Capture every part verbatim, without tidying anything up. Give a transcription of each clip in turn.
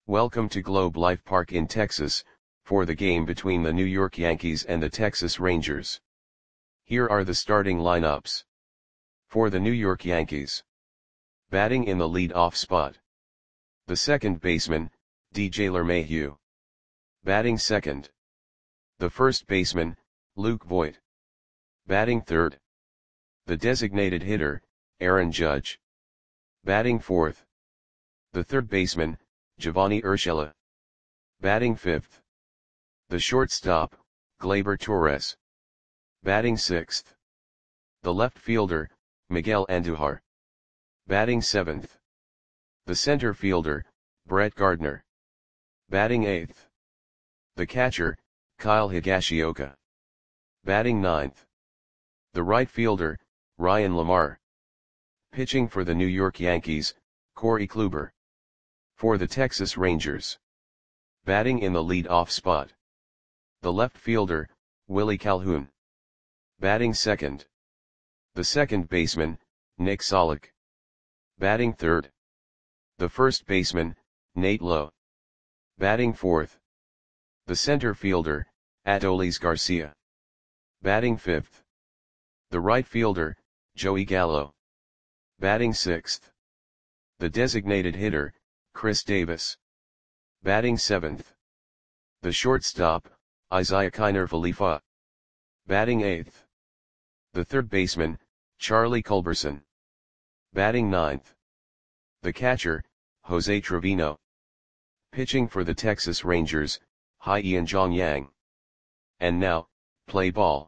Welcome to Globe Life Park in Texas, for the game between the New York Yankees and the Texas Rangers. Here are the starting lineups. For the New York Yankees. Batting in the lead-off spot. The second baseman, D J LeMahieu. Batting second. The first baseman, Luke Voit. Batting third. The designated hitter, Aaron Judge. Batting fourth. The third baseman, Giovanni Urshela. Batting fifth. The shortstop, Gleyber Torres. Batting sixth. The left fielder, Miguel Andujar. Batting seventh. The center fielder, Brett Gardner. Batting eighth. The catcher, Kyle Higashioka. Batting ninth. The right fielder, Ryan Lamar. Pitching for the New York Yankees, Corey Kluber. For the Texas Rangers. Batting in the lead-off spot. The left fielder, Willie Calhoun. Batting second. The second baseman, Nick Solak. Batting third. The first baseman, Nate Lowe. Batting fourth. The center fielder, Adolis Garcia. Batting fifth. The right fielder, Joey Gallo. Batting sixth. The designated hitter, Chris Davis. Batting seventh. The shortstop, Isaiah Kiner Falefa. Batting eighth. The third baseman, Charlie Culberson. Batting ninth. The catcher, Jose Trevino. Pitching for the Texas Rangers, Hye-in Jong-yang. And now, play ball.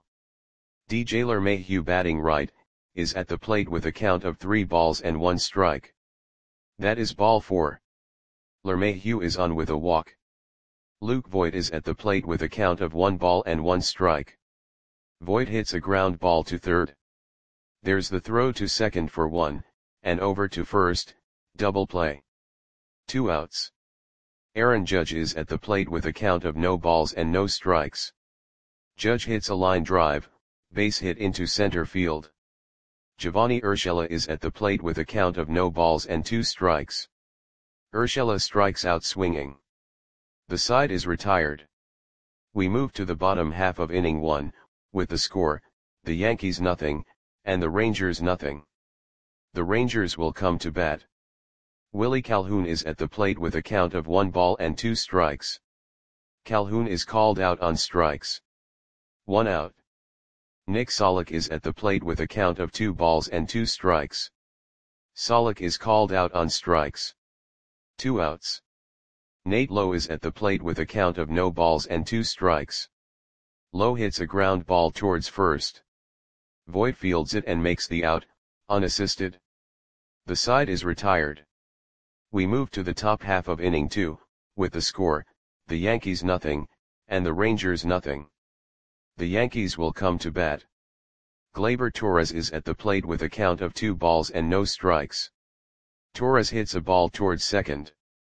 D J LeMahieu batting right, is at the plate with a count of three balls and one strike. That is ball four. LeMahieu is on with a walk. Luke Voit is at the plate with a count of one ball and one strike. Voit hits a ground ball to third. There's the throw to second for one, and over to first, double play. Two outs. Aaron Judge is at the plate with a count of no balls and no strikes. Judge hits a line drive, base hit into center field. Giovanni Urshela is at the plate with a count of no balls and two strikes. Urshela strikes out swinging. The side is retired. We move to the bottom half of inning one, with the score, the Yankees nothing, and the Rangers nothing. The Rangers will come to bat. Willie Calhoun is at the plate with a count of one ball and two strikes. Calhoun is called out on strikes. One out. Nick Solak is at the plate with a count of two balls and two strikes. Solak is called out on strikes. Two outs. Nate Lowe is at the plate with a count of no balls and two strikes. Lowe hits a ground ball towards first. Voit fields it and makes the out, unassisted. The side is retired. We move to the top half of inning two, with the score, the Yankees nothing, and the Rangers nothing. The Yankees will come to bat. Gleyber Torres is at the plate with a count of two balls and no strikes. Torres hits a ball towards second.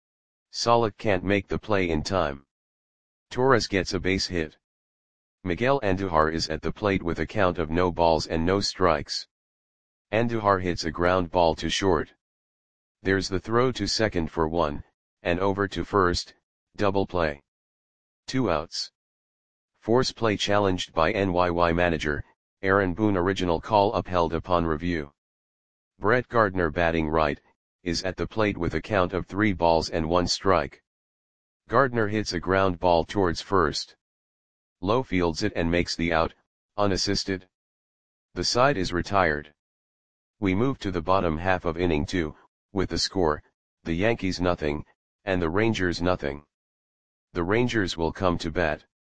Solak can't make the play in time. Torres gets a base hit. Miguel Andujar is at the plate with a count of no balls and no strikes. Andujar hits a ground ball to short. There's the throw to second for one, and over to first, double play. Two outs. Force play challenged by N Y Y manager, Aaron Boone. Original call upheld upon review. Brett Gardner batting right, is at the plate with a count of three balls and one strike. Gardner hits a ground ball towards first. Lowe fields it and makes the out, unassisted. The side is retired. We move to the bottom half of inning two, with the score, the Yankees nothing, and the Rangers nothing. The Rangers will come to bat.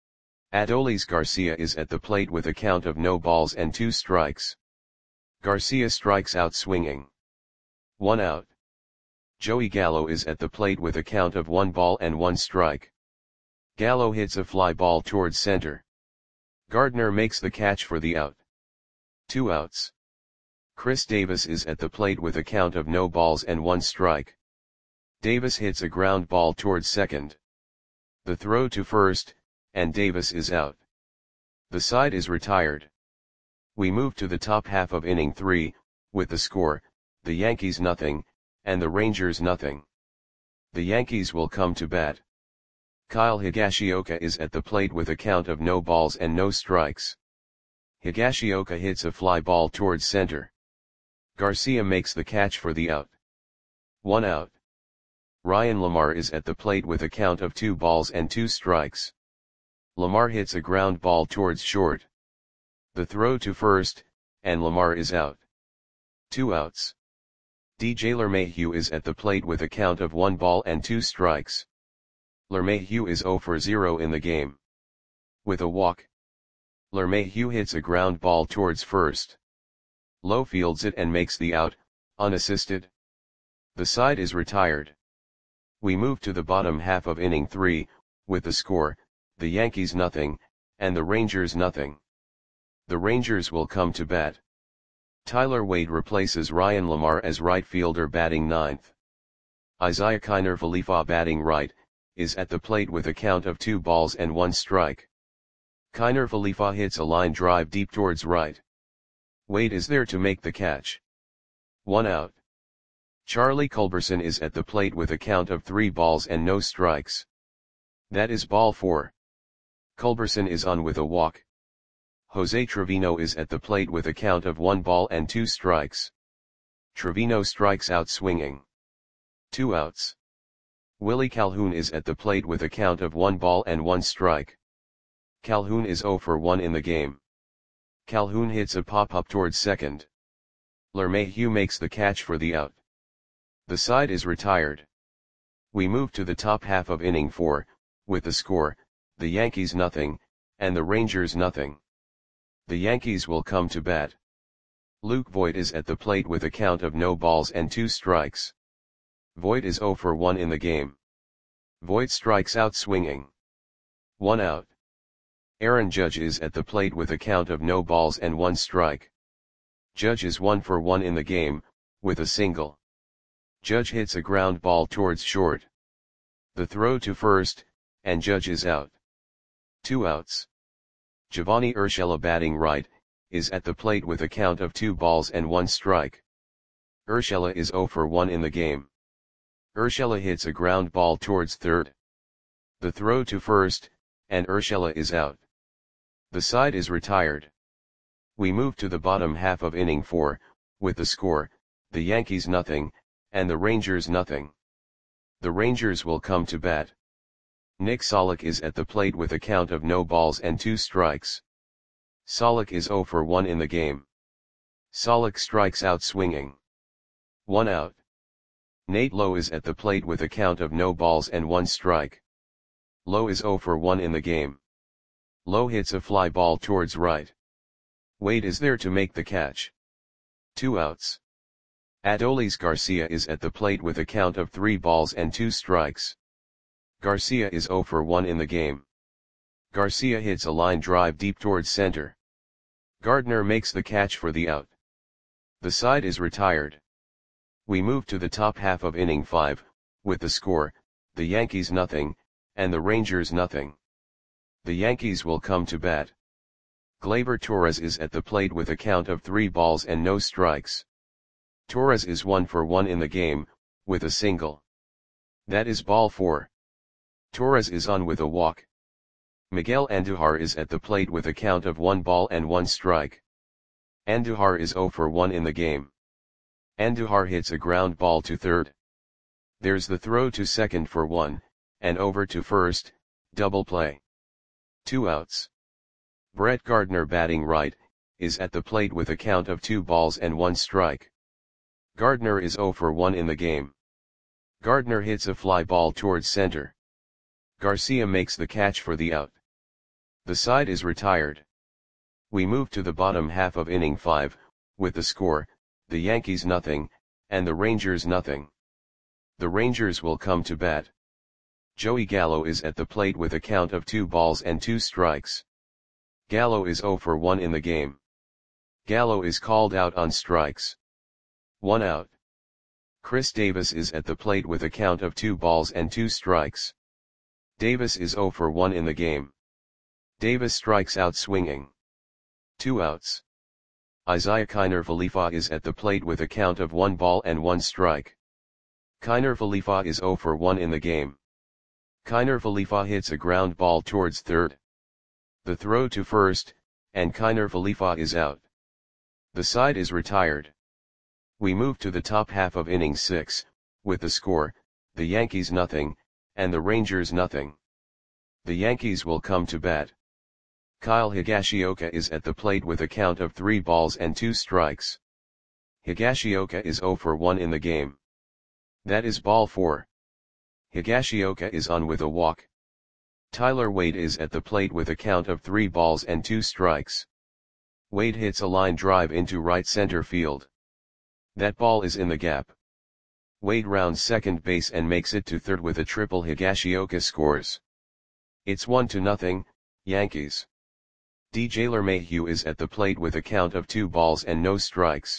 Adolis Garcia is at the plate with a count of no balls and two strikes. Garcia strikes out swinging. One out. Joey Gallo is at the plate with a count of one ball and one strike. Gallo hits a fly ball towards center. Gardner makes the catch for the out. Two outs. Chris Davis is at the plate with a count of no balls and one strike. Davis hits a ground ball towards second. The throw to first, and Davis is out. The side is retired. We move to the top half of inning three, with the score, the Yankees nothing, and the Rangers nothing. The Yankees will come to bat. Kyle Higashioka is at the plate with a count of no balls and no strikes. Higashioka hits a fly ball towards center. Garcia makes the catch for the out. One out. Ryan Lamar is at the plate with a count of two balls and two strikes. Lamar hits a ground ball towards short. The throw to first, and Lamar is out. Two outs. D J LeMahieu is at the plate with a count of one ball and two strikes. LeMahieu is zero for zero in the game. With a walk. LeMahieu hits a ground ball towards first. Lowe fields it and makes the out, unassisted. The side is retired. We move to the bottom half of inning three, with the score, the Yankees nothing, and the Rangers nothing. The Rangers will come to bat. Tyler Wade replaces Ryan Lamar as right fielder batting ninth. Isaiah Kiner Falefa batting right, is at the plate with a count of two balls and one strike. Kiner Falefa hits a line drive deep towards right. Wade is there to make the catch. One out. Charlie Culberson is at the plate with a count of three balls and no strikes. That is ball four. Culberson is on with a walk. Jose Trevino is at the plate with a count of one ball and two strikes. Trevino strikes out swinging. Two outs. Willie Calhoun is at the plate with a count of one ball and one strike. Calhoun is zero for one in the game. Calhoun hits a pop-up towards second. LeMahieu makes the catch for the out. The side is retired. We move to the top half of inning four, with the score, the Yankees nothing, and the Rangers nothing. The Yankees will come to bat. Luke Voit is at the plate with a count of no balls and two strikes. Voit is zero for one in the game. Voit strikes out swinging. One out. Aaron Judge is at the plate with a count of no balls and one strike. Judge is one for one in the game, with a single. Judge hits a ground ball towards short. The throw to first, and Judge is out. Two outs. Giovanni Urshela batting right, is at the plate with a count of two balls and one strike. Urshela is zero for one in the game. Urshela hits a ground ball towards third. The throw to first, and Urshela is out. The side is retired. We move to the bottom half of inning four, with the score, the Yankees nothing, and the Rangers nothing. The Rangers will come to bat. Nick Solak is at the plate with a count of no balls and two strikes. Solak is zero for one in the game. Solak strikes out swinging. One out. Nate Lowe is at the plate with a count of no balls and one strike. Lowe is zero for one in the game. Lowe hits a fly ball towards right. Wade is there to make the catch. Two outs. Adolis Garcia is at the plate with a count of three balls and two strikes. Garcia is zero for one in the game. Garcia hits a line drive deep towards center. Gardner makes the catch for the out. The side is retired. We move to the top half of inning five, with the score, the Yankees nothing, and the Rangers nothing. The Yankees will come to bat. Gleyber Torres is at the plate with a count of three balls and no strikes. Torres is one for one in the game, with a single. That is ball four. Torres is on with a walk. Miguel Andujar is at the plate with a count of one ball and one strike. Andujar is zero for one in the game. Andujar hits a ground ball to third. There's the throw to second for one, and over to first, double play. Two outs. Brett Gardner batting right, is at the plate with a count of two balls and one strike. Gardner is zero for one in the game. Gardner hits a fly ball towards center. Garcia makes the catch for the out. The side is retired. We move to the bottom half of inning five, with the score, the Yankees nothing, and the Rangers nothing. The Rangers will come to bat. Joey Gallo is at the plate with a count of two balls and two strikes. Gallo is zero for one in the game. Gallo is called out on strikes. One out. Chris Davis is at the plate with a count of two balls and two strikes. Davis is zero for one in the game. Davis strikes out swinging. Two outs. Isaiah Kiner Falefa is at the plate with a count of one ball and one strike. Kiner Falefa is zero for one in the game. Kiner Falefa hits a ground ball towards third. The throw to first, and Kiner Falefa is out. The side is retired. We move to the top half of inning six, with the score, the Yankees nothing, and the Rangers nothing. The Yankees will come to bat. Kyle Higashioka is at the plate with a count of three balls and two strikes. Higashioka is zero for one in the game. That is ball four. Higashioka is on with a walk. Tyler Wade is at the plate with a count of three balls and two strikes. Wade hits a line drive into right center field. That ball is in the gap. Wade rounds second base and makes it to third with a triple. Higashioka scores. It's one to nothing, Yankees. D J LeMahieu is at the plate with a count of two balls and no strikes.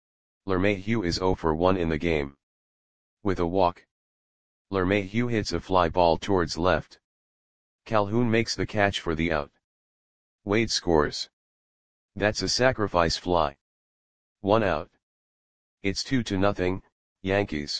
LeMahieu is zero for one in the game. With a walk, LeMahieu hits a fly ball towards left. Calhoun makes the catch for the out. Wade scores. That's a sacrifice fly. One out. It's two to nothing, Yankees.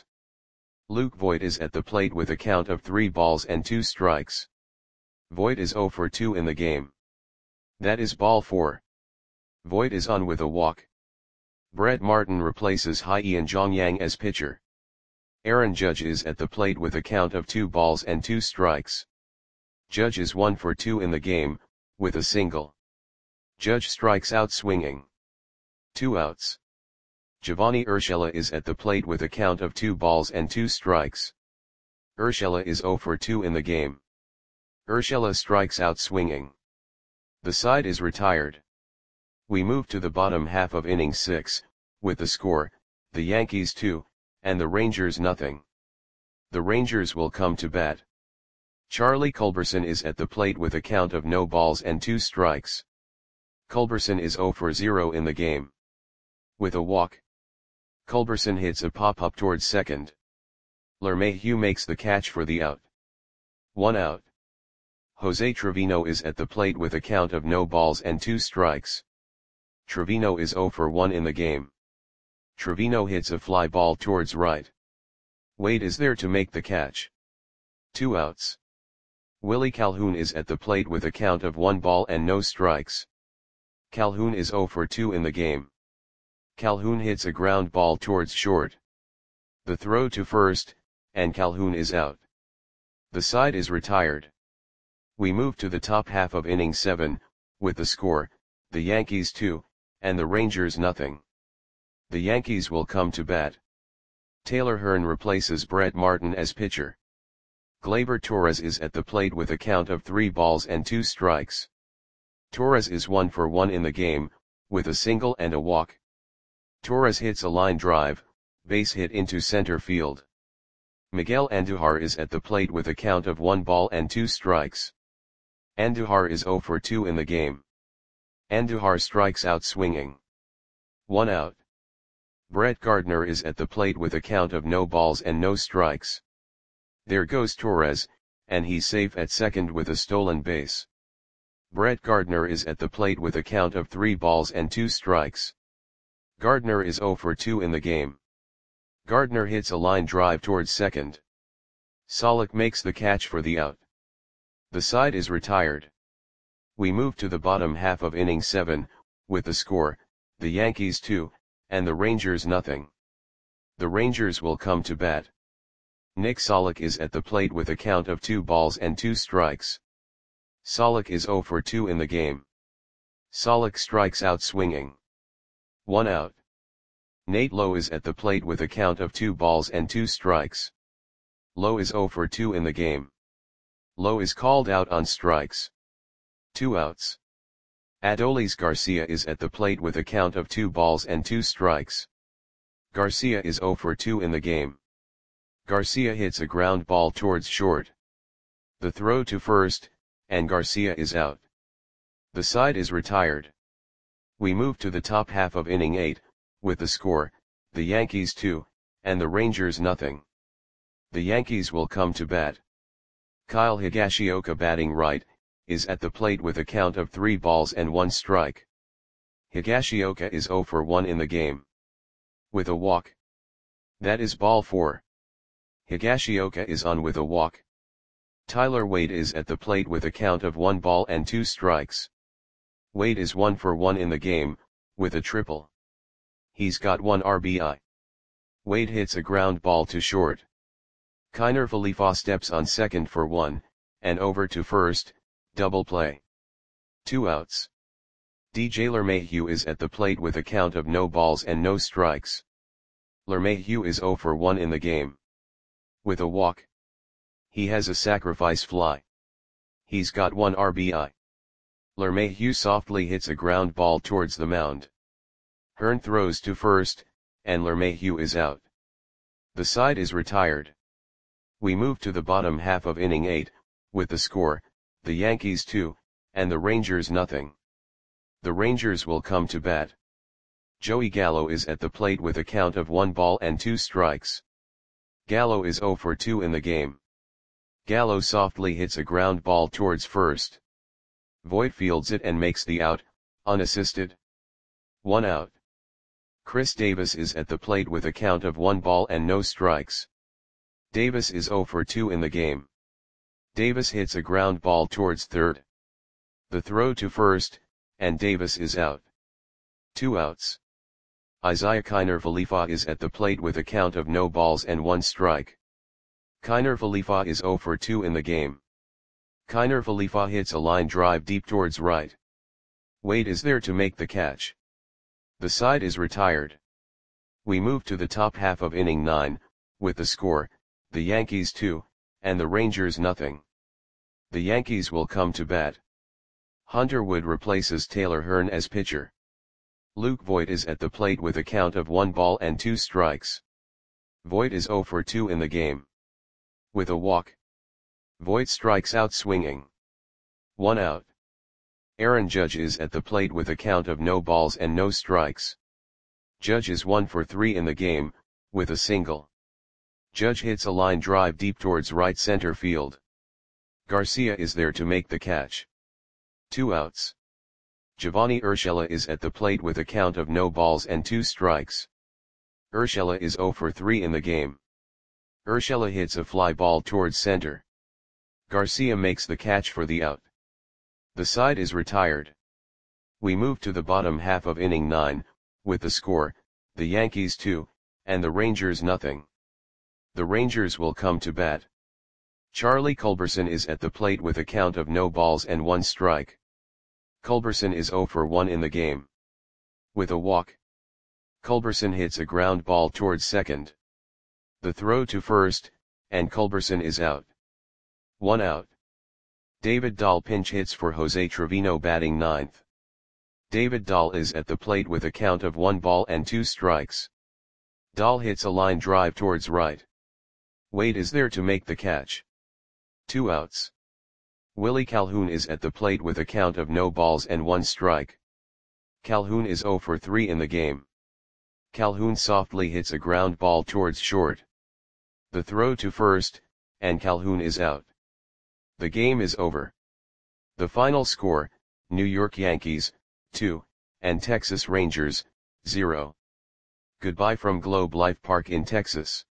Luke Voit is at the plate with a count of three balls and two strikes. Voit is zero for two in the game. That is ball four. Voit is on with a walk. Brett Martin replaces Hye-in Zhongyang as pitcher. Aaron Judge is at the plate with a count of two balls and two strikes. Judge is one for two in the game, with a single. Judge strikes out swinging. Two outs. Giovanni Urshela is at the plate with a count of two balls and two strikes. Urshela is zero for two in the game. Urshela strikes out swinging. The side is retired. We move to the bottom half of inning six, with the score, the Yankees two, and the Rangers nothing. The Rangers will come to bat. Charlie Culberson is at the plate with a count of no balls and two strikes. Culberson is zero for zero in the game. With a walk, Culberson hits a pop-up towards second. LeMahieu makes the catch for the out. One out. Jose Trevino is at the plate with a count of no balls and two strikes. Trevino is zero for one in the game. Trevino hits a fly ball towards right. Wade is there to make the catch. Two outs. Willie Calhoun is at the plate with a count of one ball and no strikes. Calhoun is zero for two in the game. Calhoun hits a ground ball towards short. The throw to first, and Calhoun is out. The side is retired. We move to the top half of inning seven, with the score, the Yankees two, and the Rangers nothing. The Yankees will come to bat. Taylor Hearn replaces Brett Martin as pitcher. Gleyber Torres is at the plate with a count of three balls and two strikes. Torres is one for one in the game, with a single and a walk. Torres hits a line drive, base hit into center field. Miguel Andujar is at the plate with a count of one ball and two strikes. Andujar is zero for two in the game. Andujar strikes out swinging. One out. Brett Gardner is at the plate with a count of no balls and no strikes. There goes Torres, and he's safe at second with a stolen base. Brett Gardner is at the plate with a count of three balls and two strikes. Gardner is zero for two in the game. Gardner hits a line drive towards second. Solak makes the catch for the out. The side is retired. We move to the bottom half of inning seven, with the score, the Yankees two, and the Rangers nothing. The Rangers will come to bat. Nick Solak is at the plate with a count of two balls and two strikes. Solak is zero for two in the game. Solak strikes out swinging. One out. Nate Lowe is at the plate with a count of two balls and two strikes. Lowe is zero for two in the game. Lowe is called out on strikes. Two outs. Adolis Garcia is at the plate with a count of two balls and two strikes. Garcia is zero for two in the game. Garcia hits a ground ball towards short. The throw to first, and Garcia is out. The side is retired. We move to the top half of inning eight, with the score, the Yankees two, and the Rangers nothing. The Yankees will come to bat. Kyle Higashioka, batting right, is at the plate with a count of three balls and one strike. Higashioka is zero for one in the game. With a walk. That is ball four. Higashioka is on with a walk. Tyler Wade is at the plate with a count of one ball and two strikes. Wade is one for one in the game, with a triple. He's got one R B I. Wade hits a ground ball to short. Kiner Falefa steps on second for one, and over to first, double play. Two outs. D J LeMahieu is at the plate with a count of no balls and no strikes. LeMahieu is zero for one in the game. With a walk. He has a sacrifice fly. He's got one R B I. LeMahieu softly hits a ground ball towards the mound. Hearn throws to first, and LeMahieu is out. The side is retired. We move to the bottom half of inning eight, with the score, the Yankees two, and the Rangers nothing. The Rangers will come to bat. Joey Gallo is at the plate with a count of one ball and two strikes. Gallo is zero for two in the game. Gallo softly hits a ground ball towards first. Voit fields it and makes the out, unassisted. One out. Chris Davis is at the plate with a count of one ball and no strikes. Davis is zero for two in the game. Davis hits a ground ball towards third. The throw to first, and Davis is out. Two outs. Isiah Kiner Falefa is at the plate with a count of no balls and one strike. Kiner Falefa is zero for two in the game. Kiner Falefa hits a line drive deep towards right. Wade is there to make the catch. The side is retired. We move to the top half of inning nine, with the score, the Yankees two, and the Rangers nothing. The Yankees will come to bat. Hunter Wood replaces Taylor Hearn as pitcher. Luke Voit is at the plate with a count of one ball and two strikes. Voit is zero for two in the game. With a walk. Voit strikes out swinging. One out. Aaron Judge is at the plate with a count of no balls and no strikes. Judge is one for three in the game, with a single. Judge hits a line drive deep towards right center field. Garcia is there to make the catch. Two outs. Giovanni Urshela is at the plate with a count of no balls and two strikes. Urshela is zero for three in the game. Urshela hits a fly ball towards center. Garcia makes the catch for the out. The side is retired. We move to the bottom half of inning nine, with the score, the Yankees two, and the Rangers nothing. The Rangers will come to bat. Charlie Culberson is at the plate with a count of no balls and one strike. Culberson is zero for one in the game. With a walk. Culberson hits a ground ball towards second. The throw to first, and Culberson is out. One out. David Dahl pinch hits for Jose Trevino batting ninth. David Dahl is at the plate with a count of one ball and two strikes. Dahl hits a line drive towards right. Wade is there to make the catch. Two outs. Willie Calhoun is at the plate with a count of no balls and one strike. Calhoun is zero for three in the game. Calhoun softly hits a ground ball towards short. The throw to first, and Calhoun is out. The game is over. The final score, New York Yankees, two, and Texas Rangers, zero. Goodbye from Globe Life Park in Texas.